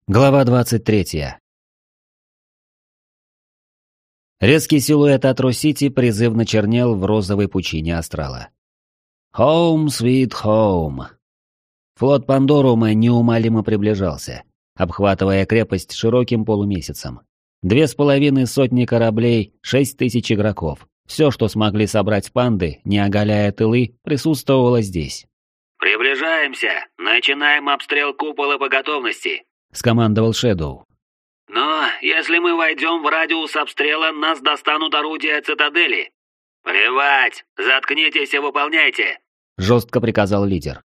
Глава 23. Резкий силуэт Атро-Сити призывно чернел в розовой пучине астрала. «Home, sweet home!» Флот Пандорума неумолимо приближался, обхватывая крепость широким полумесяцем. 2,5 кораблей, 6000 игроков. Все, что смогли собрать панды, не оголяя тылы, присутствовало здесь. «Приближаемся! Начинаем обстрел купола по готовности!» — скомандовал Шэдоу. «Но если мы войдем в радиус обстрела, нас достанут орудия цитадели. Плевать! Заткнитесь и выполняйте!» — жестко приказал лидер.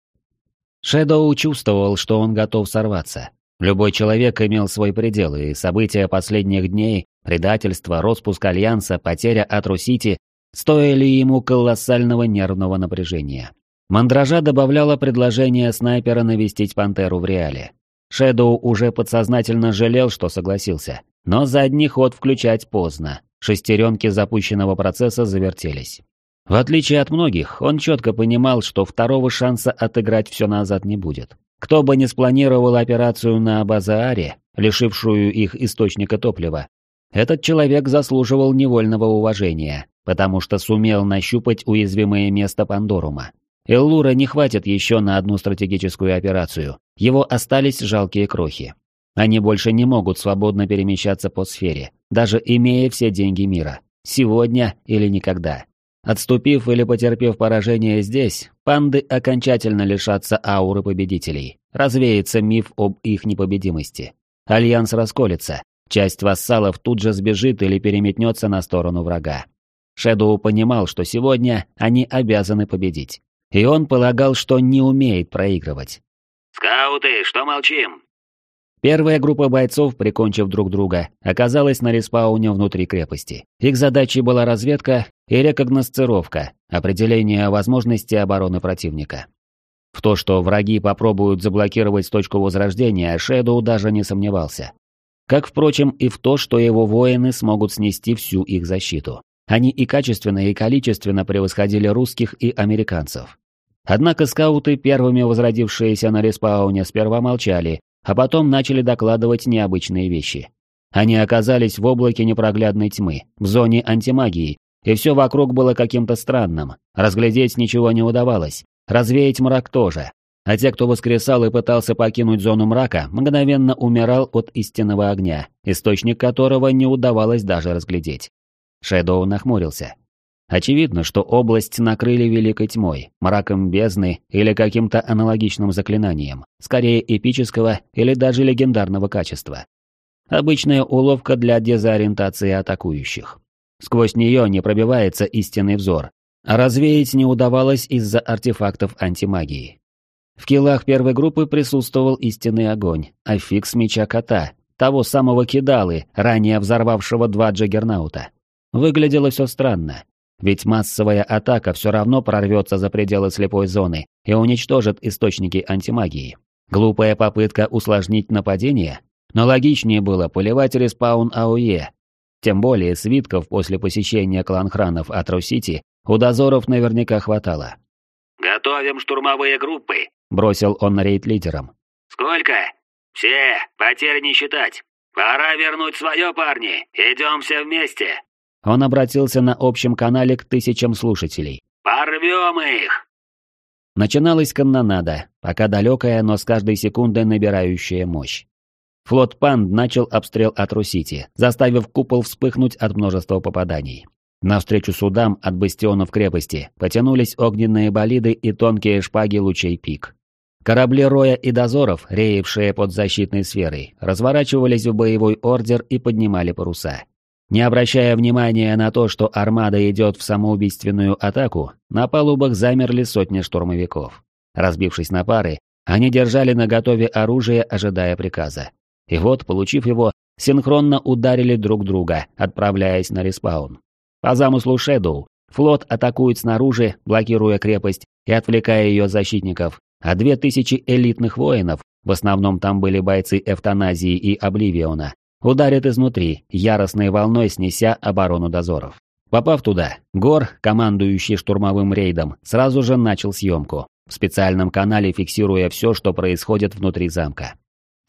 Шэдоу чувствовал, что он готов сорваться. Любой человек имел свой предел, и события последних дней, предательство, распуск Альянса, потеря Атро-Сити стоили ему колоссального нервного напряжения. Мандража добавляла предложение снайпера навестить Пантеру в Реале. Шэдоу уже подсознательно жалел, что согласился. Но задний ход включать поздно. Шестеренки запущенного процесса завертелись. В отличие от многих, он четко понимал, что второго шанса отыграть все назад не будет. Кто бы ни спланировал операцию на Базааре, лишившую их источника топлива, этот человек заслуживал невольного уважения, потому что сумел нащупать уязвимое место Пандорума. Эллура не хватит еще на одну стратегическую операцию, его остались жалкие крохи. Они больше не могут свободно перемещаться по сфере, даже имея все деньги мира. Сегодня или никогда. Отступив или потерпев поражение здесь, панды окончательно лишатся ауры победителей. Развеется миф об их непобедимости. Альянс расколется, часть вассалов тут же сбежит или переметнется на сторону врага. Шэдоу понимал, что сегодня они обязаны победить. И он полагал, что не умеет проигрывать. «Скауты, что молчим?» Первая группа бойцов, прикончив друг друга, оказалась на респауне внутри крепости. Их задачей была разведка и рекогносцировка, определение возможности обороны противника. В то, что враги попробуют заблокировать точку возрождения, Шэдоу даже не сомневался. Как, впрочем, и в то, что его воины смогут снести всю их защиту. Они и качественно, и количественно превосходили русских и американцев. Однако скауты, первыми возродившиеся на респауне, сперва молчали, а потом начали докладывать необычные вещи. Они оказались в облаке непроглядной тьмы, в зоне антимагии, и все вокруг было каким-то странным. Разглядеть ничего не удавалось, развеять мрак тоже. А те, кто воскресал и пытался покинуть зону мрака, мгновенно умирал от истинного огня, источник которого не удавалось даже разглядеть. Шэдоу нахмурился. Очевидно, что область накрыли великой тьмой, мраком бездны или каким-то аналогичным заклинанием, скорее эпического или даже легендарного качества. Обычная уловка для дезориентации атакующих. Сквозь нее не пробивается истинный взор, а развеять не удавалось из-за артефактов антимагии. В киллах первой группы присутствовал истинный огонь, аффикс меча кота, того самого кидалы, ранее взорвавшего 2 джаггернаута. Выглядело все странно. Ведь массовая атака все равно прорвется за пределы слепой зоны и уничтожит источники антимагии. Глупая попытка усложнить нападение? Но логичнее было поливать респаун АОЕ. Тем более свитков после посещения клан-хранов Атро-Сити у дозоров наверняка хватало. «Готовим штурмовые группы», — бросил он рейд-лидерам. «Сколько?» «Все, потерь не считать. Пора вернуть свое, парни. Идем все вместе». Он обратился на общем канале к тысячам слушателей. «Порвем их!» Начиналась канонада, пока далекая, но с каждой секундой набирающая мощь. Флот Панд начал обстрел Атро-Сити, заставив купол вспыхнуть от множества попаданий. Навстречу судам от бастионов крепости потянулись огненные болиды и тонкие шпаги лучей пик. Корабли Роя и дозоров, реевшие под защитной сферой, разворачивались в боевой ордер и поднимали паруса. Не обращая внимания на то, что армада идет в самоубийственную атаку, на палубах замерли сотни штурмовиков. Разбившись на пары, они держали наготове оружие, ожидая приказа. И вот, получив его, синхронно ударили друг друга, отправляясь на респаун. По замыслу Шэдоу, флот атакует снаружи, блокируя крепость и отвлекая ее защитников, а 2000 элитных воинов, в основном там были бойцы эвтаназии и обливиона, ударит изнутри, яростной волной снеся оборону дозоров. Попав туда, Гор, командующий штурмовым рейдом, сразу же начал съемку, в специальном канале фиксируя все, что происходит внутри замка.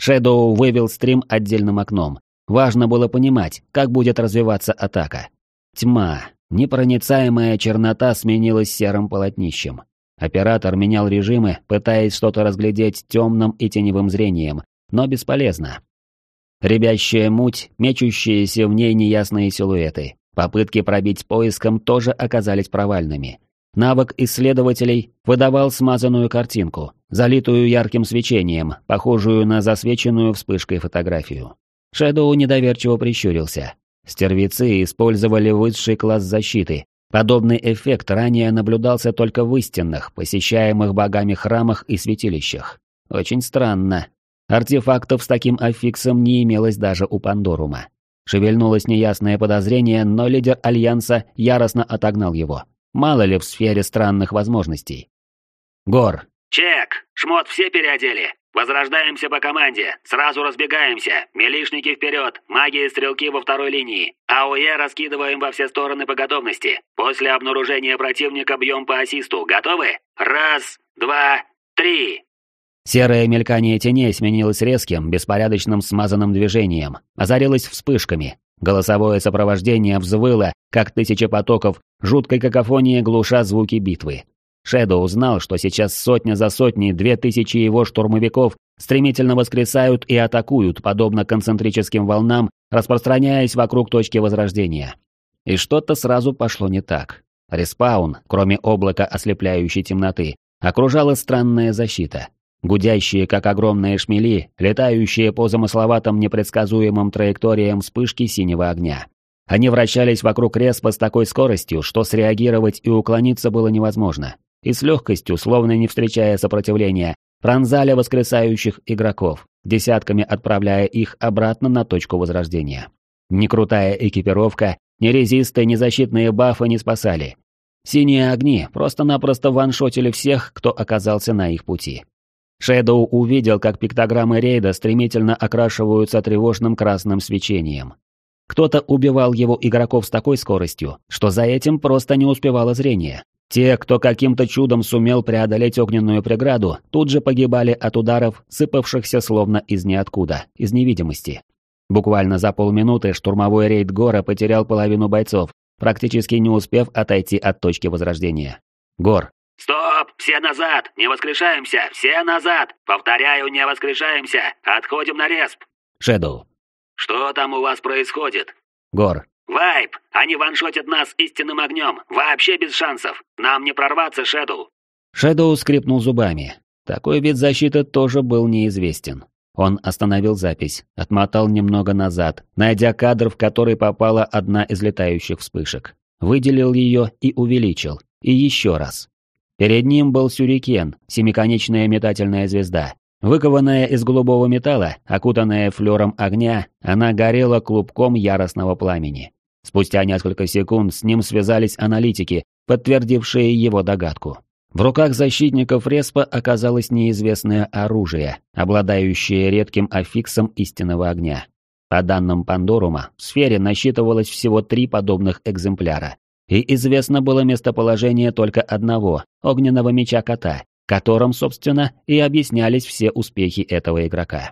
Шэдоу вывел стрим отдельным окном. Важно было понимать, как будет развиваться атака. Тьма, непроницаемая чернота сменилась серым полотнищем. Оператор менял режимы, пытаясь что-то разглядеть темным и теневым зрением, но бесполезно. Рябящая муть, мечущиеся в ней неясные силуэты. Попытки пробить поиском тоже оказались провальными. Навык исследователей выдавал смазанную картинку, залитую ярким свечением, похожую на засвеченную вспышкой фотографию. Шэдоу недоверчиво прищурился. Стервицы использовали высший класс защиты. Подобный эффект ранее наблюдался только в истинных, посещаемых богами храмах и святилищах. Очень странно. Артефактов с таким аффиксом не имелось даже у Пандорума. Шевельнулось неясное подозрение, но лидер Альянса яростно отогнал его. Мало ли в сфере странных возможностей. Гор. Чек! Шмот все переодели? Возрождаемся по команде. Сразу разбегаемся. Милишники вперед. Маги и стрелки во второй линии. АОЕ раскидываем во все стороны по готовности. После обнаружения противника бьем по ассисту. Готовы? Раз, два, три. Серое мелькание теней сменилось резким, беспорядочным смазанным движением. Озарилось вспышками. Голосовое сопровождение взвыло, как тысяча потоков, жуткой какофонией глуша звуки битвы. Шэдоу знал, что сейчас сотня за сотней 2000 его штурмовиков стремительно воскресают и атакуют, подобно концентрическим волнам, распространяясь вокруг точки возрождения. И что-то сразу пошло не так. Респаун, кроме облака ослепляющей темноты, окружала странная защита. Гудящие, как огромные шмели, летающие по замысловатым непредсказуемым траекториям вспышки синего огня. Они вращались вокруг Респа с такой скоростью, что среагировать и уклониться было невозможно. И с легкостью, словно не встречая сопротивления, пронзали воскресающих игроков, десятками отправляя их обратно на точку возрождения. Ни крутая экипировка, ни резисты, ни защитные бафы не спасали. Синие огни просто-напросто ваншотили всех, кто оказался на их пути. Шэдоу увидел, как пиктограммы рейда стремительно окрашиваются тревожным красным свечением. Кто-то убивал его игроков с такой скоростью, что за этим просто не успевало зрение. Те, кто каким-то чудом сумел преодолеть огненную преграду, тут же погибали от ударов, сыпавшихся словно из ниоткуда, из невидимости. Буквально за полминуты штурмовой рейд Гора потерял половину бойцов, практически не успев отойти от точки возрождения. Гор. Стоп! Все назад! Не воскрешаемся! Все назад! Повторяю, не воскрешаемся! Отходим на респ! Шэдоу. Что там у вас происходит? Гор. Вайп! Они ваншотят нас истинным огнем! Вообще без шансов! Нам не прорваться, Шэдоу! Шэдоу скрипнул зубами. Такой вид защиты тоже был неизвестен. Он остановил запись, отмотал немного назад, найдя кадр, в который попала одна из летающих вспышек. Выделил ее и увеличил. И еще раз. Перед ним был сюрикен, семиконечная метательная звезда. Выкованная из голубого металла, окутанная флером огня, она горела клубком яростного пламени. Спустя несколько секунд с ним связались аналитики, подтвердившие его догадку. В руках защитников Респа оказалось неизвестное оружие, обладающее редким аффиксом истинного огня. По данным Пандорума, в сфере насчитывалось всего 3 подобных экземпляра. И известно было местоположение только одного – огненного меча кота, которым, собственно, и объяснялись все успехи этого игрока.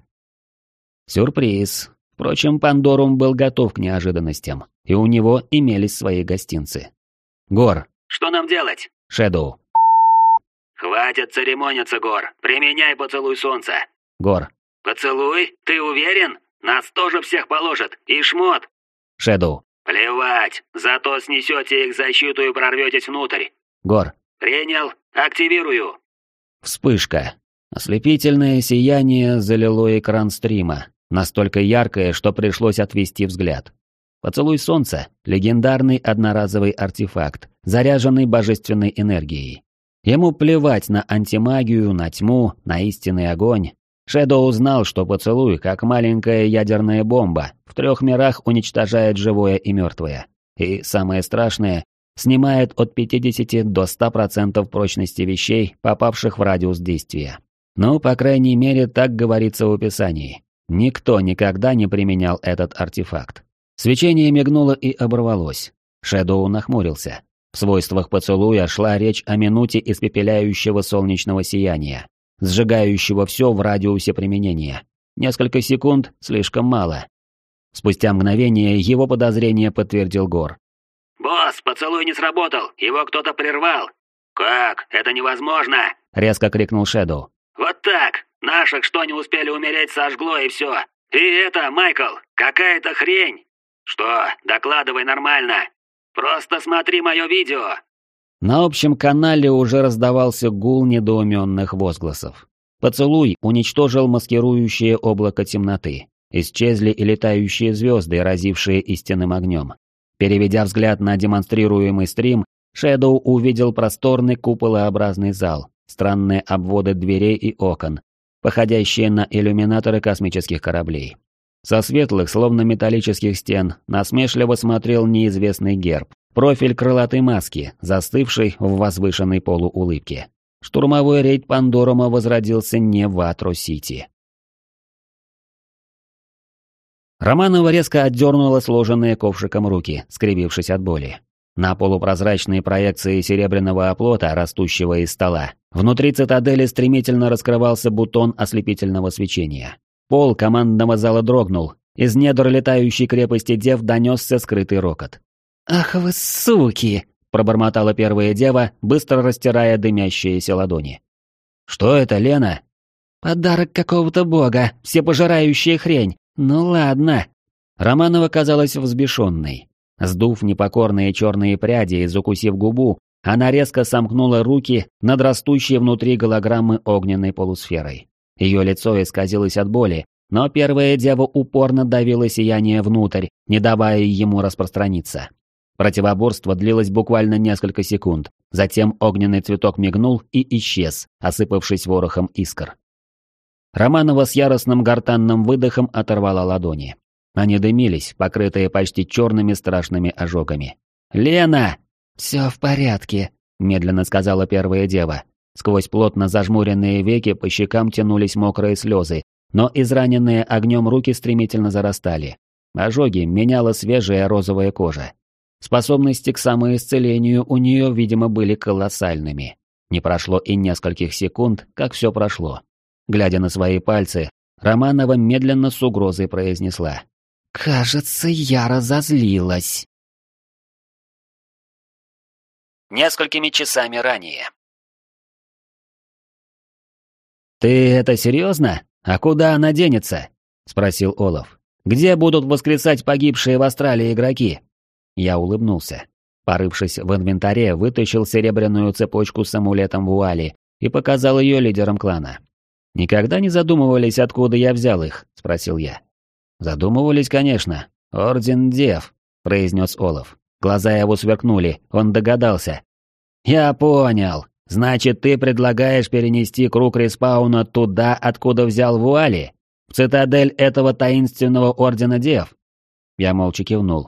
Сюрприз. Впрочем, Пандорум был готов к неожиданностям, и у него имелись свои гостинцы. Гор. Что нам делать? Шэдоу. Хватит церемониться, Гор. Применяй поцелуй солнца. Гор. Поцелуй? Ты уверен? Нас тоже всех положат. И шмот. Шэдоу. Плевать. Зато снесете их защиту и прорветесь внутрь. Гор. Принял. Активирую. Вспышка. Ослепительное сияние залило экран стрима, настолько яркое, что пришлось отвести взгляд. Поцелуй солнца – легендарный одноразовый артефакт, заряженный божественной энергией. Ему плевать на антимагию, на тьму, на истинный огонь. Шэдоу знал, что поцелуй, как маленькая ядерная бомба, в 3 мирах уничтожает живое и мертвое. И самое страшное – снимает от 50 до 100% прочности вещей, попавших в радиус действия. Ну, по крайней мере, так говорится в описании. Никто никогда не применял этот артефакт. Свечение мигнуло и оборвалось. Шэдоу нахмурился. В свойствах поцелуя шла речь о минуте испепеляющего солнечного сияния, сжигающего все в радиусе применения. Несколько секунд слишком мало. Спустя мгновение его подозрение подтвердил Гор. «Босс, поцелуй не сработал, его кто-то прервал». «Как? Это невозможно!» — резко крикнул Шэдоу. «Вот так! Наших, что не успели умереть, сожгло и все. И это, Майкл, какая-то хрень!» «Что? Докладывай нормально! Просто смотри мое видео!» На общем канале уже раздавался гул недоуменных возгласов. Поцелуй уничтожил маскирующее облако темноты. Исчезли и летающие звезды, разившие истинным огнем. Переведя взгляд на демонстрируемый стрим, Шэдоу увидел просторный куполообразный зал, странные обводы дверей и окон, походящие на иллюминаторы космических кораблей. Со светлых, словно металлических стен, насмешливо смотрел неизвестный герб, профиль крылатой маски, застывший в возвышенной полуулыбке. Штурмовой рейд Пандорума возродился не в Атро-Сити. Романова резко отдернула сложенные ковшиком руки, скривившись от боли. На полупрозрачной проекции серебряного оплота, растущего из стола, внутри цитадели стремительно раскрывался бутон ослепительного свечения. Пол командного зала дрогнул, из недр летающей крепости дев донесся скрытый рокот. «Ах вы суки!» – пробормотала первая дева, быстро растирая дымящиеся ладони. «Что это, Лена?» «Подарок какого-то бога, всепожирающая хрень. Ну ладно». Романова казалась взбешенной. Сдув непокорные черные пряди и закусив губу, она резко сомкнула руки над растущей внутри голограммы огненной полусферой. Ее лицо исказилось от боли, но первая дева упорно давила сияние внутрь, не давая ему распространиться. Противоборство длилось буквально несколько секунд, затем огненный цветок мигнул и исчез, осыпавшись ворохом искр. Романова с яростным гортанным выдохом оторвала ладони. Они дымились, покрытые почти черными страшными ожогами. «Лена!» «Все в порядке», — медленно сказала первая дева. Сквозь плотно зажмуренные веки по щекам тянулись мокрые слезы, но израненные огнем руки стремительно зарастали. Ожоги меняла свежая розовая кожа. Способности к самоисцелению у нее, видимо, были колоссальными. Не прошло и нескольких секунд, как все прошло. Глядя на свои пальцы, Романова медленно с угрозой произнесла: «Кажется, я разозлилась». Несколькими часами ранее. «Ты это серьезно? А куда она денется?» — спросил Олаф. «Где будут воскресать погибшие в Астрале игроки?» Я улыбнулся. Порывшись в инвентаре, вытащил серебряную цепочку с амулетом вуали и показал ее лидерам клана. «Никогда не задумывались, откуда я взял их?» — спросил я. «Задумывались, конечно. Орден Дев», — произнес Олаф. Глаза его сверкнули, он догадался. «Я понял. Значит, ты предлагаешь перенести круг респауна туда, откуда взял вуали? В цитадель этого таинственного Ордена Дев?» Я молча кивнул.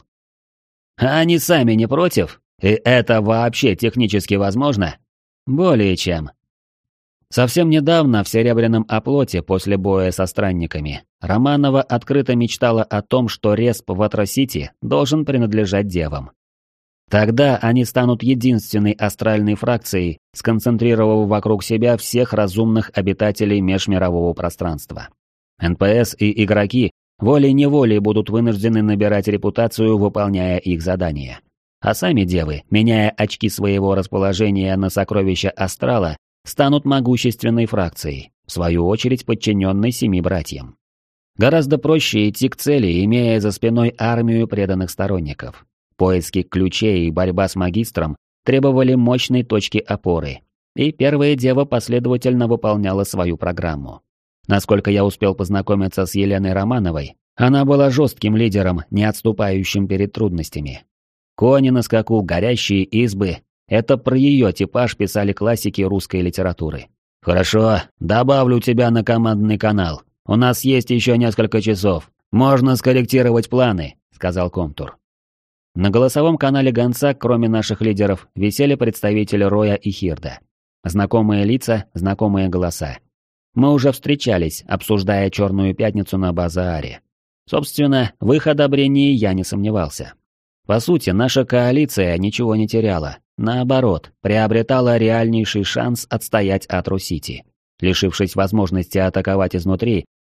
«А они сами не против? И это вообще технически возможно?» «Более чем». Совсем недавно в Серебряном оплоте после боя со странниками Романова открыто мечтала о том, что респ в Атро-Сити должен принадлежать девам. Тогда они станут единственной астральной фракцией, сконцентрировав вокруг себя всех разумных обитателей межмирового пространства. НПС и игроки волей-неволей будут вынуждены набирать репутацию, выполняя их задания. А сами девы, меняя очки своего расположения на сокровища астрала, станут могущественной фракцией, в свою очередь подчиненной 7 братьям. Гораздо проще идти к цели, имея за спиной армию преданных сторонников. Поиски ключей и борьба с магистром требовали мощной точки опоры, и первая дева последовательно выполняла свою программу. Насколько я успел познакомиться с Еленой Романовой, она была жестким лидером, не отступающим перед трудностями. Кони на скаку, горящие избы — это про ее типаж писали классики русской литературы. «Хорошо, добавлю тебя на командный канал. У нас есть еще несколько часов. Можно скорректировать планы», — сказал Комтур. На голосовом канале Гонца, кроме наших лидеров, висели представители Роя и Хирда. Знакомые лица, знакомые голоса. Мы уже встречались, обсуждая Черную Пятницу на Базааре. Собственно, в их одобрении я не сомневался. По сути, наша коалиция ничего не теряла. Наоборот, приобретала реальнейший шанс отстоять Атро-Сити. Лишившись возможности атаковать изнутри,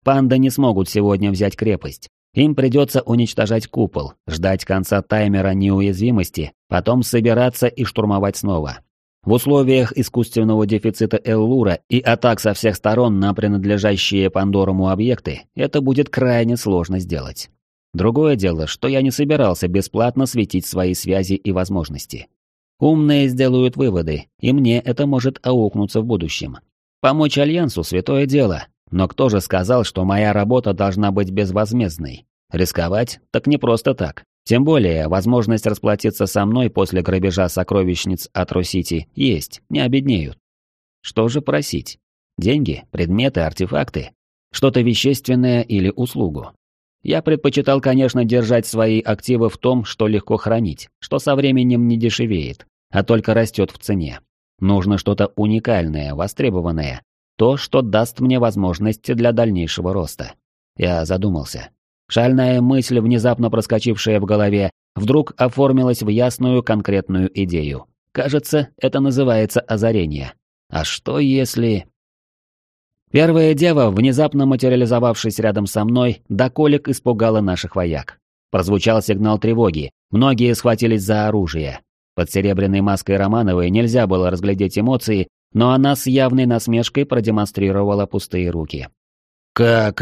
Панды не смогут сегодня взять крепость. Им придется уничтожать купол, ждать конца таймера неуязвимости, потом собираться и штурмовать снова. В условиях искусственного дефицита Эллура и атак со всех сторон на принадлежащие Пандоруму объекты, это будет крайне сложно сделать. Другое дело, что я не собирался бесплатно светить свои связи и возможности. Умные сделают выводы, и мне это может аукнуться в будущем. Помочь Альянсу – святое дело, но кто же сказал, что моя работа должна быть безвозмездной? Рисковать? Так не просто так. Тем более, возможность расплатиться со мной после грабежа сокровищниц Атро-Сити есть, не обеднеют. Что же просить? Деньги, предметы, артефакты? Что-то вещественное или услугу? Я предпочитал, конечно, держать свои активы в том, что легко хранить, что со временем не дешевеет, а только растет в цене. Нужно что-то уникальное, востребованное, то, что даст мне возможности для дальнейшего роста. Я задумался. Шальная мысль, внезапно проскочившая в голове, вдруг оформилась в ясную конкретную идею. Кажется, это называется озарение. А что если... Первая дева, внезапно материализовавшись рядом со мной, до колик испугала наших вояк. Прозвучал сигнал тревоги, многие схватились за оружие. Под серебряной маской Романовой нельзя было разглядеть эмоции, но она с явной насмешкой продемонстрировала пустые руки. «Как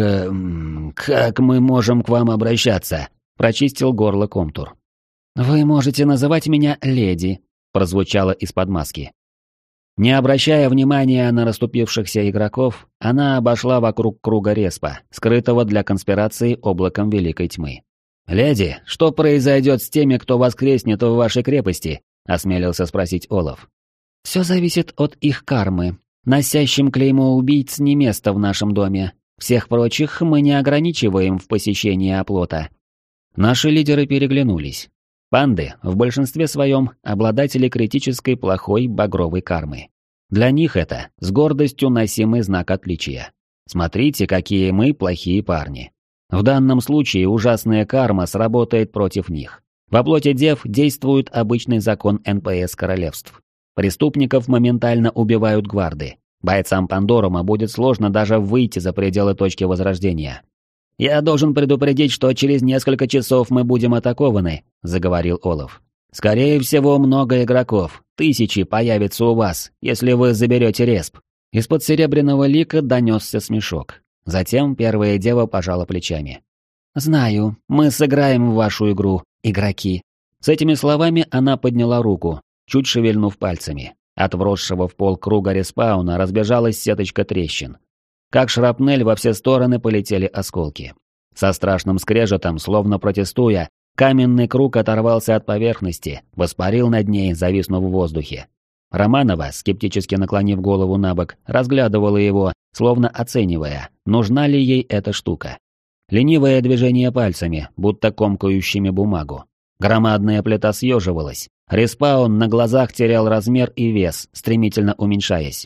мы можем к вам обращаться?» – прочистил горло Комтур. «Вы можете называть меня леди», – прозвучало из-под маски. Не обращая внимания на расступившихся игроков, она обошла вокруг круга респа, скрытого для конспирации облаком Великой Тьмы. «Леди, что произойдет с теми, кто воскреснет в вашей крепости?» – осмелился спросить Олаф. «Все зависит от их кармы. Носящим клеймо убийц не место в нашем доме. Всех прочих мы не ограничиваем в посещении оплота». Наши лидеры переглянулись. Панды, в большинстве своем, обладатели критической плохой багровой кармы. Для них это с гордостью носимый знак отличия. Смотрите, какие мы плохие парни. В данном случае ужасная карма сработает против них. Во плоти дев действует обычный закон НПС королевств. Преступников моментально убивают гварды. Бойцам Пандорума будет сложно даже выйти за пределы точки возрождения. «Я должен предупредить, что через несколько часов мы будем атакованы», — заговорил Олаф. «Скорее всего, много игроков, тысячи появится у вас, если вы заберете респ». Из-под серебряного лика донесся смешок. Затем первая дева пожала плечами. «Знаю, мы сыграем в вашу игру, игроки». С этими словами она подняла руку, чуть шевельнув пальцами. От вросшего в пол круга респауна разбежалась сеточка трещин. Как шрапнель во все стороны полетели осколки. Со страшным скрежетом, словно протестуя, каменный круг оторвался от поверхности, воспарил над ней, зависнув в воздухе. Романова, скептически наклонив голову набок, разглядывала его, словно оценивая, нужна ли ей эта штука. Ленивое движение пальцами, будто комкающими бумагу. Громадная плита съеживалась. Респаун на глазах терял размер и вес, стремительно уменьшаясь.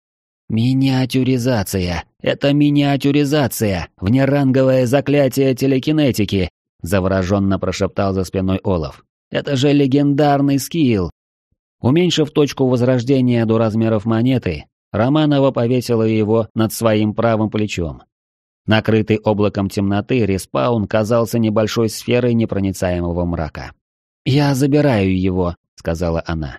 «Миниатюризация! Это миниатюризация! Внеранговое заклятие телекинетики!» — завороженно прошептал за спиной Олаф. «Это же легендарный скилл!» Уменьшив точку возрождения до размеров монеты, Романова повесила его над своим правым плечом. Накрытый облаком темноты, респаун казался небольшой сферой непроницаемого мрака. «Я забираю его», — сказала она.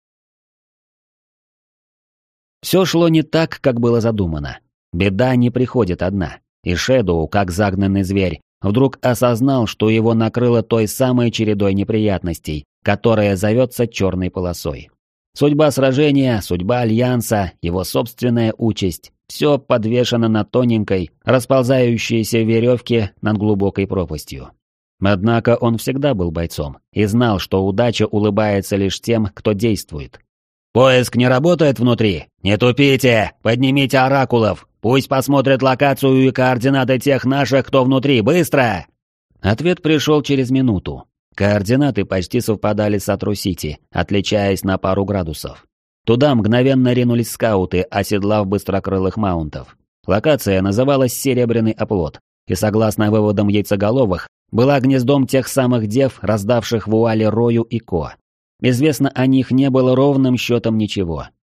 Все шло не так, как было задумано. Беда не приходит одна, и Шэдоу, как загнанный зверь, вдруг осознал, что его накрыло той самой чередой неприятностей, которая зовется черной полосой. Судьба сражения, судьба Альянса, его собственная участь — все подвешено на тоненькой, расползающейся веревке над глубокой пропастью. Однако он всегда был бойцом и знал, что удача улыбается лишь тем, кто действует. «Поиск не работает внутри? Не тупите! Поднимите оракулов! Пусть посмотрят локацию и координаты тех наших, кто внутри! Быстро!» Ответ пришел через минуту. Координаты почти совпадали с Атро-Сити, отличаясь на пару градусов. Туда мгновенно ринулись скауты, оседлав быстрокрылых маунтов. Локация называлась «Серебряный оплот», и, согласно выводам яйцеголовых, была гнездом тех самых дев, раздавших вуали Рою и Ко. Известно о них не было ровным счетом ничего.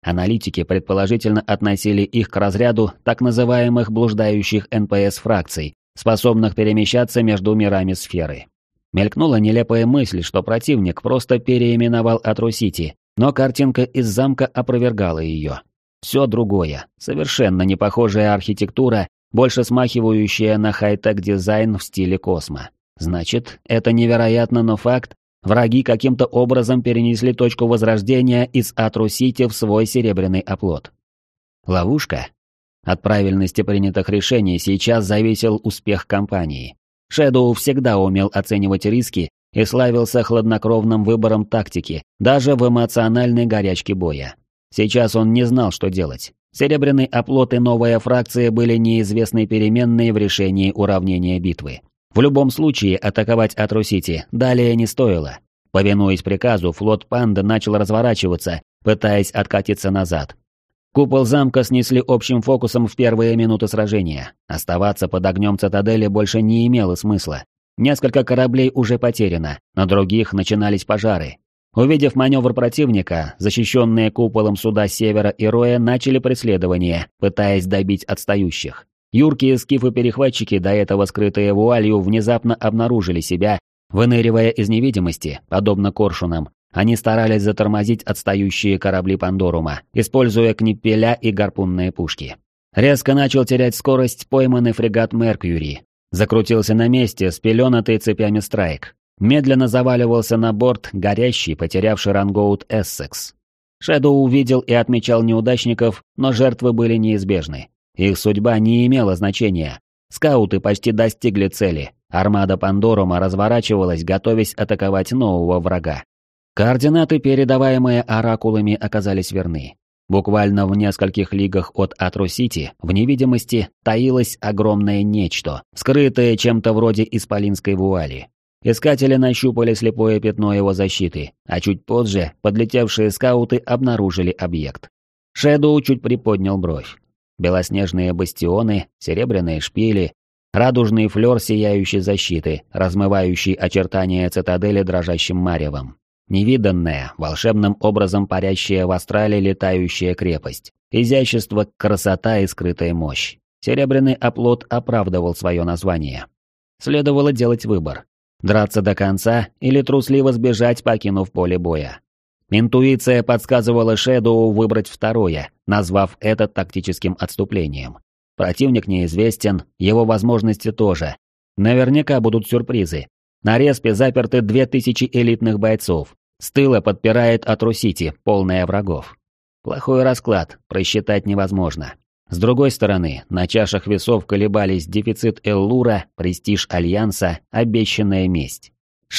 Аналитики предположительно относили их к разряду так называемых блуждающих НПС-фракций, способных перемещаться между мирами сферы. Мелькнула нелепая мысль, что противник просто переименовал Атру-Сити, но картинка из замка опровергала ее. Все другое, совершенно не похожая архитектура, больше смахивающая на хай-тек дизайн в стиле космо. Значит, это невероятно, но факт, враги каким-то образом перенесли точку возрождения из Атру-Сити в свой серебряный оплот. Ловушка? От правильности принятых решений сейчас зависел успех кампании. Шэдоу всегда умел оценивать риски и славился хладнокровным выбором тактики, даже в эмоциональной горячке боя. Сейчас он не знал, что делать. Серебряный оплот и новая фракция были неизвестной переменной в решении уравнения битвы. В любом случае атаковать Атру-Сити далее не стоило. Повинуясь приказу, флот Панды начал разворачиваться, пытаясь откатиться назад. Купол замка снесли общим фокусом в первые минуты сражения. Оставаться под огнем цитадели больше не имело смысла. Несколько кораблей уже потеряно, на других начинались пожары. Увидев маневр противника, защищенные куполом суда Севера и Роя начали преследование, пытаясь добить отстающих. Юркие скифы-перехватчики, до этого скрытые вуалью, внезапно обнаружили себя, выныривая из невидимости, подобно коршунам. Они старались затормозить отстающие корабли Пандорума, используя книппеля и гарпунные пушки. Резко начал терять скорость пойманный фрегат Меркьюри. Закрутился на месте, спеленатый цепями Страйк. Медленно заваливался на борт горящий, потерявший рангоут Эссекс. Шэдоу увидел и отмечал неудачников, но жертвы были неизбежны. Их судьба не имела значения. Скауты почти достигли цели. Армада Пандорума разворачивалась, готовясь атаковать нового врага. Координаты, передаваемые оракулами, оказались верны. Буквально в нескольких лигах от Атру-Сити в невидимости таилось огромное нечто, скрытое чем-то вроде исполинской вуали. Искатели нащупали слепое пятно его защиты, а чуть позже подлетевшие скауты обнаружили объект. Шэдоу чуть приподнял бровь. Белоснежные бастионы, серебряные шпили, радужный флёр сияющей защиты, размывающий очертания цитадели дрожащим маревом. Невиданная, волшебным образом парящая в астрале летающая крепость. Изящество, красота и скрытая мощь. Серебряный оплот оправдывал свое название. Следовало делать выбор. Драться до конца или трусливо сбежать, покинув поле боя. Интуиция подсказывала Шэдоу выбрать второе, назвав это тактическим отступлением. Противник неизвестен, его возможности тоже. Наверняка будут сюрпризы. На респе заперты 2000 элитных бойцов. С тыла подпирает Атру-Сити, полная врагов. Плохой расклад, просчитать невозможно. С другой стороны, на чашах весов колебались дефицит Эллура, престиж Альянса, обещанная месть.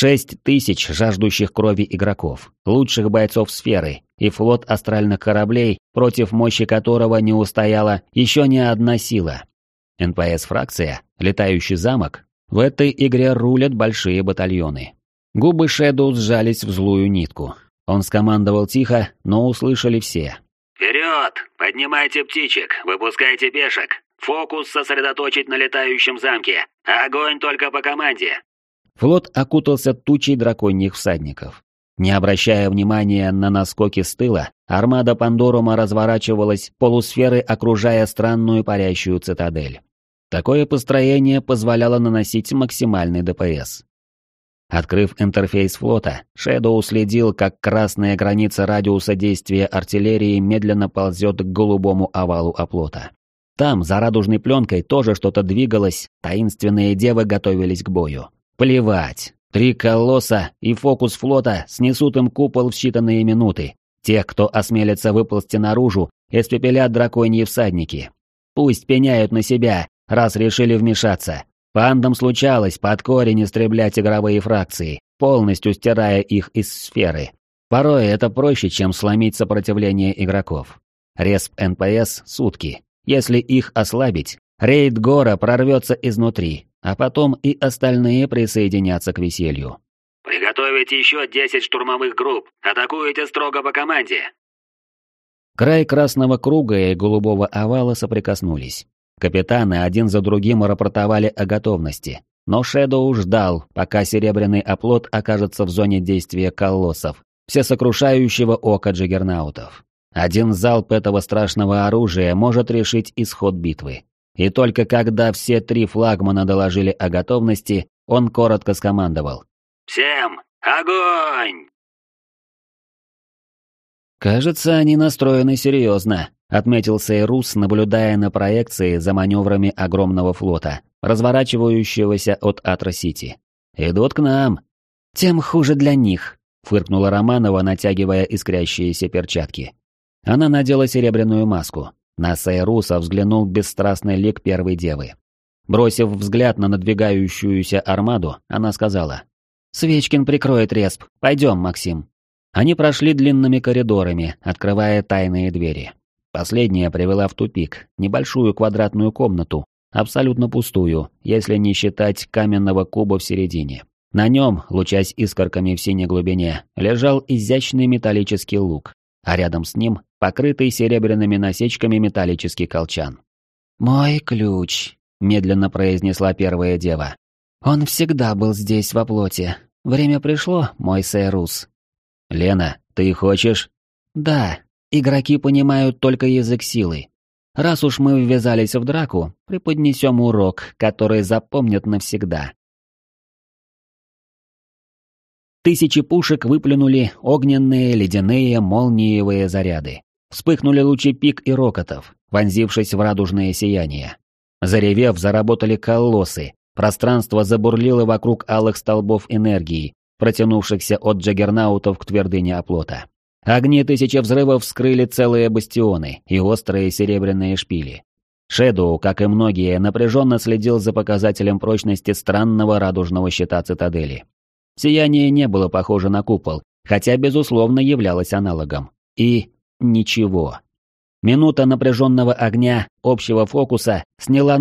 6000 жаждущих крови игроков, лучших бойцов сферы и флот астральных кораблей, против мощи которого не устояла еще ни одна сила. НПС-фракция, летающий замок, в этой игре рулят большие батальоны. Губы Шэдоу сжались в злую нитку. Он скомандовал тихо, но услышали все. «Вперед! Поднимайте птичек, выпускайте пешек! Фокус сосредоточить на летающем замке! Огонь только по команде!» Флот окутался тучей драконьих всадников. Не обращая внимания на наскоки с тыла, армада Пандорума разворачивалась, полусферы окружая странную парящую цитадель. Такое построение позволяло наносить максимальный ДПС. Открыв интерфейс флота, Шэдоу следил, как красная граница радиуса действия артиллерии медленно ползет к голубому овалу оплота. Там, за радужной пленкой, тоже что-то двигалось, таинственные девы готовились к бою. Плевать. 3 колосса и фокус флота снесут им купол в считанные минуты. Тех, кто осмелится выползти наружу, испепелят драконьи всадники. Пусть пеняют на себя, раз решили вмешаться. Пандам случалось под корень истреблять игровые фракции, полностью стирая их из сферы. Порой это проще, чем сломить сопротивление игроков. Респ НПС — сутки. Если их ослабить, рейд Гора прорвется изнутри, а потом и остальные присоединятся к веселью. «Приготовить еще 10 штурмовых групп. Атакуете строго по команде». Край красного круга и голубого овала соприкоснулись. Капитаны один за другим рапортовали о готовности, но Шэдоу ждал, пока серебряный оплот окажется в зоне действия колоссов, всесокрушающего ока джаггернаутов. Один залп этого страшного оружия может решить исход битвы. И только когда все 3 флагмана доложили о готовности, он коротко скомандовал: «Всем огонь!» «Кажется, они настроены серьезно», — отметил Сейрус, наблюдая на проекции за маневрами огромного флота, разворачивающегося от Атро-Сити. «Идут к нам». «Тем хуже для них», — фыркнула Романова, натягивая искрящиеся перчатки. Она надела серебряную маску. На Сейруса взглянул бесстрастный лик первой девы. Бросив взгляд на надвигающуюся армаду, она сказала: «Свечкин прикроет респ. Пойдем, Максим». Они прошли длинными коридорами, открывая тайные двери. Последняя привела в тупик, небольшую квадратную комнату, абсолютно пустую, если не считать каменного куба в середине. На нем, лучась искорками в синей глубине, лежал изящный металлический лук, а рядом с ним покрытый серебряными насечками металлический колчан. «Мой ключ», — медленно произнесла первая дева. «Он всегда был здесь во плоти. Время пришло, мой Сейрус». «Лена, ты хочешь?» «Да, игроки понимают только язык силы. Раз уж мы ввязались в драку, преподнесем урок, который запомнят навсегда». Тысячи пушек выплюнули огненные, ледяные, молниевые заряды. Вспыхнули лучи пик и рокотов, вонзившись в радужное сияние. Заревев, заработали колоссы. Пространство забурлило вокруг алых столбов энергии, протянувшихся от джаггернаутов к твердыне оплота. Огни 1000 взрывов вскрыли целые бастионы и острые серебряные шпили. Шэдоу, как и многие, напряженно следил за показателем прочности странного радужного щита цитадели. Сияние не было похоже на купол, хотя, безусловно, являлось аналогом. И ничего. Минута напряженного огня общего фокуса сняла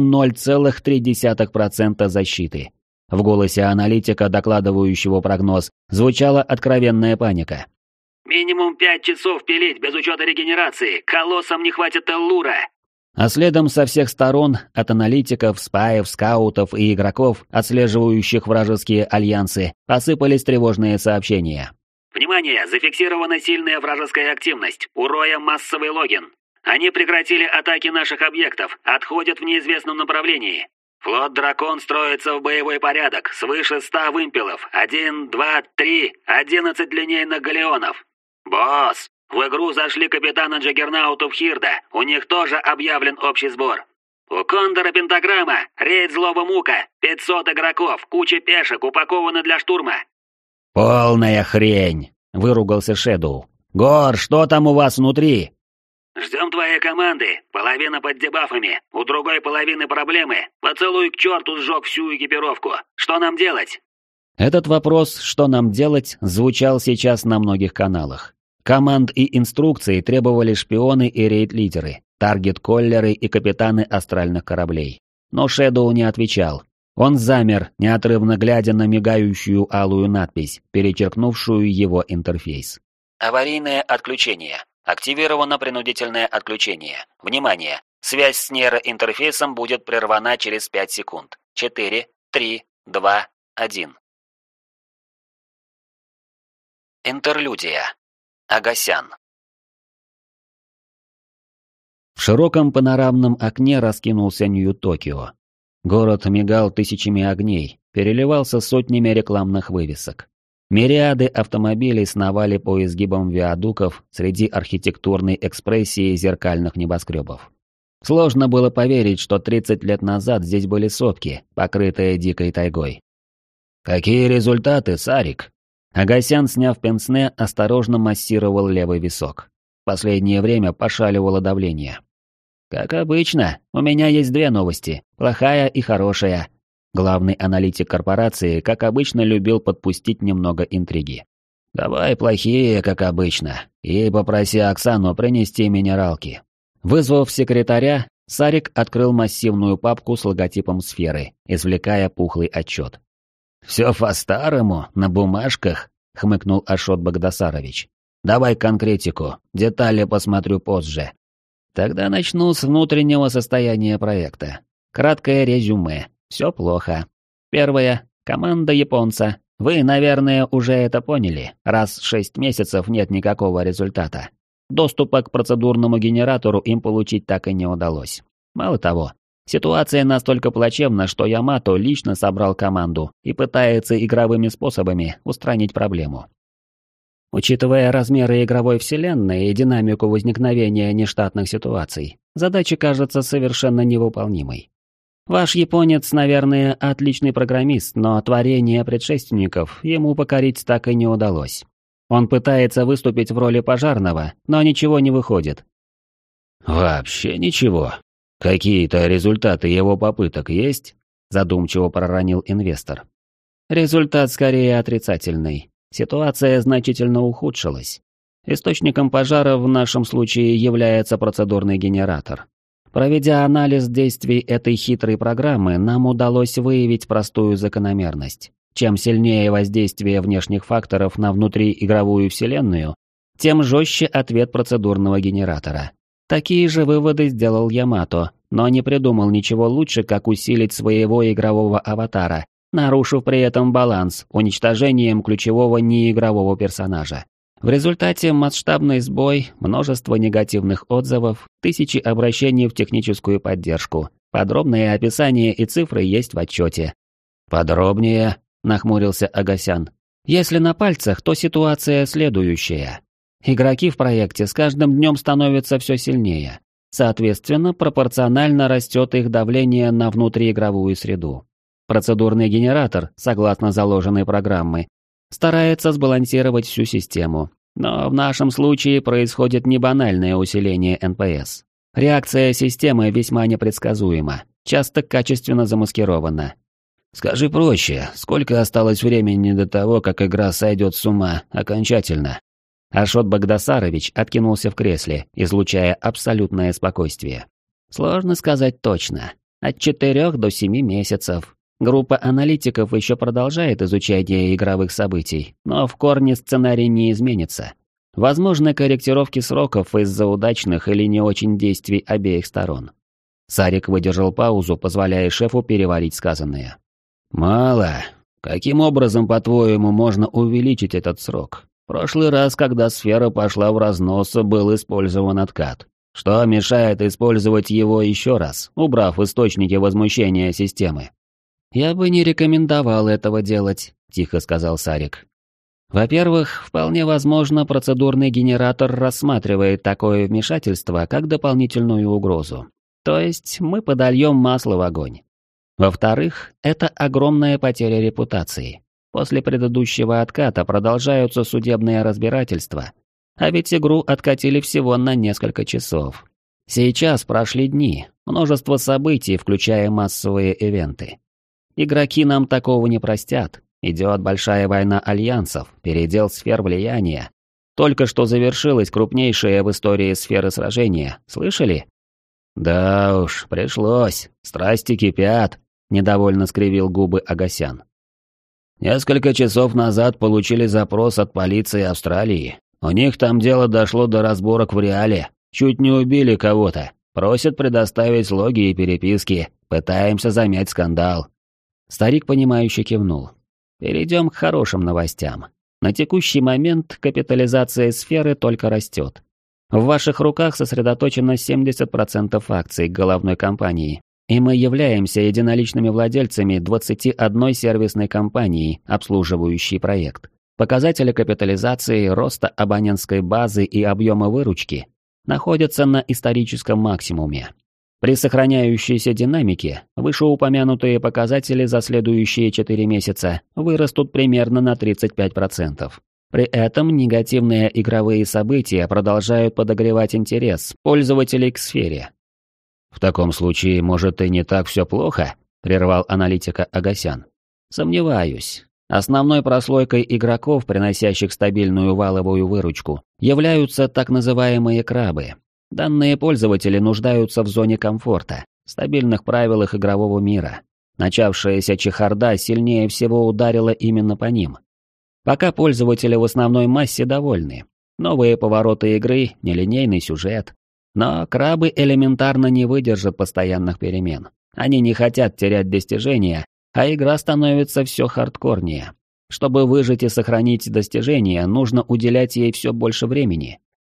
0,3% защиты. В голосе аналитика, докладывающего прогноз, звучала откровенная паника. «Минимум 5 часов пилить без учета регенерации. Колоссам не хватит Эллура». А следом со всех сторон, от аналитиков, спаев, скаутов и игроков, отслеживающих вражеские альянсы, посыпались тревожные сообщения. «Внимание! Зафиксирована сильная вражеская активность. У Роя массовый логин. Они прекратили атаки наших объектов, отходят в неизвестном направлении. Флот Дракон строится в боевой порядок, свыше 100 вымпелов, 1, 2, 3, 11 линейных галеонов. Босс, в игру зашли капитаны джаггернаутов Хирда, у них тоже объявлен общий сбор. У Кондора пентаграмма, рейд злого мука, 500 игроков, куча пешек, упакованы для штурма». «Полная хрень!» — выругался Шэдоу. «Гор, что там у вас внутри?» «Ждем твоей команды. Половина под дебафами, у другой половины проблемы. Поцелуй к черту сжег всю экипировку. Что нам делать?» Этот вопрос «что нам делать» звучал сейчас на многих каналах. Команд и инструкций требовали шпионы и рейд-лидеры, таргет-коллеры и капитаны астральных кораблей. Но Шэдоу не отвечал. Он замер, неотрывно глядя на мигающую алую надпись, перечеркнувшую его интерфейс. «Аварийное отключение. Активировано принудительное отключение. Внимание! Связь с нейроинтерфейсом будет прервана через 5 секунд. 4, 3, 2, 1. Интерлюдия. Агасян. В широком панорамном окне раскинулся Нью-Токио. Город мигал тысячами огней, переливался сотнями рекламных вывесок. Мириады автомобилей сновали по изгибам виадуков среди архитектурной экспрессии зеркальных небоскребов. Сложно было поверить, что 30 лет назад здесь были сопки, покрытые дикой тайгой. «Какие результаты, Сарик?» Агасян, сняв пенсне, осторожно массировал левый висок. В последнее время пошаливало давление. «Как обычно, у меня есть 2 новости, плохая и хорошая». Главный аналитик корпорации, как обычно, любил подпустить немного интриги. «Давай плохие, как обычно, и попроси Оксану принести минералки». Вызвав секретаря, Сарик открыл массивную папку с логотипом сферы, извлекая пухлый отчет. «Все по-старому, на бумажках», — хмыкнул Ашот Багдасарович. «Давай конкретику, детали посмотрю позже». «Тогда начну с внутреннего состояния проекта. Краткое резюме. Все плохо. Первое. Команда японца. Вы, наверное, уже это поняли, раз 6 месяцев нет никакого результата. доступа к процедурному генератору им получить так и не удалось. Мало того, ситуация настолько плачевна, что Ямато лично собрал команду и пытается игровыми способами устранить проблему. Учитывая размеры игровой вселенной и динамику возникновения нештатных ситуаций, задача кажется совершенно невыполнимой. Ваш японец, наверное, отличный программист, но творение предшественников ему покорить так и не удалось. Он пытается выступить в роли пожарного, но ничего не выходит. «Вообще ничего. Какие-то результаты его попыток есть?» Задумчиво проронил инвестор. Результат скорее отрицательный. Ситуация значительно ухудшилась. Источником пожара в нашем случае является процедурный генератор. Проведя анализ действий этой хитрой программы, нам удалось выявить простую закономерность. Чем сильнее воздействие внешних факторов на внутриигровую вселенную, тем жестче ответ процедурного генератора. Такие же выводы сделал Ямато, но не придумал ничего лучше, как усилить своего игрового аватара, нарушив при этом баланс уничтожением ключевого неигрового персонажа. В результате масштабный сбой, множество негативных отзывов, тысячи обращений в техническую поддержку. Подробное описание и цифры есть в отчете. «Подробнее», — нахмурился Агасян. Если на пальцах, то ситуация следующая. Игроки в проекте с каждым днем становятся все сильнее. Соответственно, пропорционально растет их давление на внутриигровую среду. Процедурный генератор, согласно заложенной программы, старается сбалансировать всю систему. Но в нашем случае происходит не банальное усиление НПС. Реакция системы весьма непредсказуема, часто качественно замаскирована. «Скажи проще, сколько осталось времени до того, как игра сойдет с ума окончательно?» Ашот Багдасарович откинулся в кресле, излучая абсолютное спокойствие. Сложно сказать точно. От 4 до 7 месяцев. Группа аналитиков еще продолжает изучение игровых событий, но в корне сценарий не изменится. Возможны корректировки сроков из-за удачных или не очень действий обеих сторон. Сарик выдержал паузу, позволяя шефу переварить сказанное. «Мало. Каким образом, по-твоему, можно увеличить этот срок? В прошлый раз, когда сфера пошла в разнос, был использован откат. Что мешает использовать его еще раз, убрав источники возмущения системы?» «Я бы не рекомендовал этого делать», — тихо сказал Сарик. «Во-первых, вполне возможно, процедурный генератор рассматривает такое вмешательство как дополнительную угрозу. То есть мы подольем масло в огонь. Во-вторых, это огромная потеря репутации. После предыдущего отката продолжаются судебные разбирательства. А ведь игру откатили всего на несколько часов. Сейчас прошли дни, множество событий, включая массовые ивенты. Игроки нам такого не простят. Идет большая война альянсов, передел сфер влияния. Только что завершилась крупнейшая в истории сферы сражения. Слышали? «Да уж, пришлось. Страсти кипят», — недовольно скривил губы Агасян. «Несколько часов назад получили запрос от полиции Австралии. У них там дело дошло до разборок в реале. Чуть не убили кого-то. Просят предоставить логи и переписки. Пытаемся замять скандал». Старик, понимающе кивнул. Перейдем к хорошим новостям. На текущий момент капитализация сферы только растет. В ваших руках сосредоточено 70% акций головной компании, и мы являемся единоличными владельцами 21 сервисной компании, обслуживающей проект. Показатели капитализации, роста абонентской базы и объема выручки находятся на историческом максимуме. При сохраняющейся динамике вышеупомянутые показатели за следующие 4 месяца вырастут примерно на 35%. При этом негативные игровые события продолжают подогревать интерес пользователей к сфере. «В таком случае, может, и не так все плохо?» – прервал аналитика Агасян. «Сомневаюсь. Основной прослойкой игроков, приносящих стабильную валовую выручку, являются так называемые крабы. Данные пользователи нуждаются в зоне комфорта, стабильных правилах игрового мира. Начавшаяся чехарда сильнее всего ударила именно по ним. Пока пользователи в основной массе довольны. Новые повороты игры, нелинейный сюжет. Но крабы элементарно не выдержат постоянных перемен. Они не хотят терять достижения, а игра становится все хардкорнее. Чтобы выжить и сохранить достижения, нужно уделять ей все больше времени.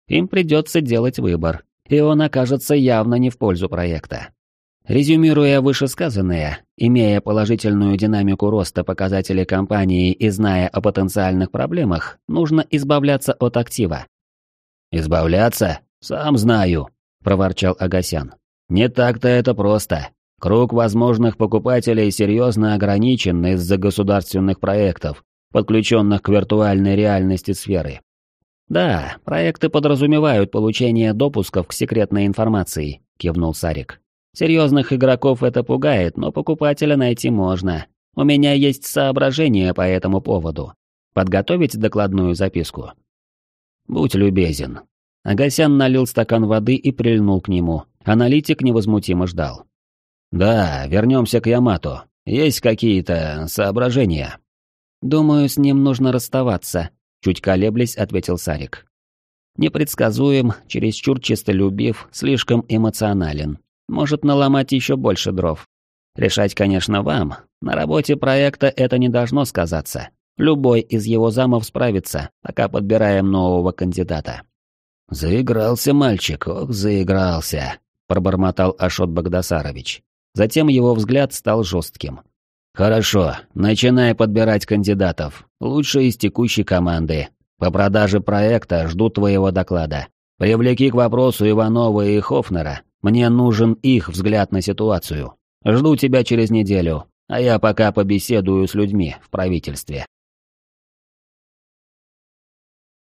им придется делать выбор, и он окажется явно не в пользу проекта. Резюмируя вышесказанное, имея положительную динамику роста показателей компании и зная о потенциальных проблемах, нужно избавляться от актива. «Избавляться? Сам знаю», — проворчал Агасян. «Не так-то это просто. Круг возможных покупателей серьезно ограничен из-за государственных проектов, подключенных к виртуальной реальности сферы». «Да, проекты подразумевают получение допусков к секретной информации», — кивнул Сарик. «Серьезных игроков это пугает, но покупателя найти можно. У меня есть соображения по этому поводу. Подготовить докладную записку?» «Будь любезен». Агасян налил стакан воды и прильнул к нему. Аналитик невозмутимо ждал. «Да, вернемся к Ямато. Есть какие-то соображения?» «Думаю, с ним нужно расставаться», — чуть колеблясь, ответил Сарик. «Непредсказуем, чересчур честолюбив, слишком эмоционален. Может наломать еще больше дров. Решать, конечно, вам. На работе проекта это не должно сказаться. Любой из его замов справится, пока подбираем нового кандидата». «Заигрался мальчик, ох, заигрался», — пробормотал Ашот Багдасарович. Затем его взгляд стал жестким. «Хорошо, начинай подбирать кандидатов, лучше из текущей команды. По продаже проекта жду твоего доклада. Привлеки к вопросу Иванова и Хофнера. Мне нужен их взгляд на ситуацию. Жду тебя через неделю, а я пока побеседую с людьми в правительстве».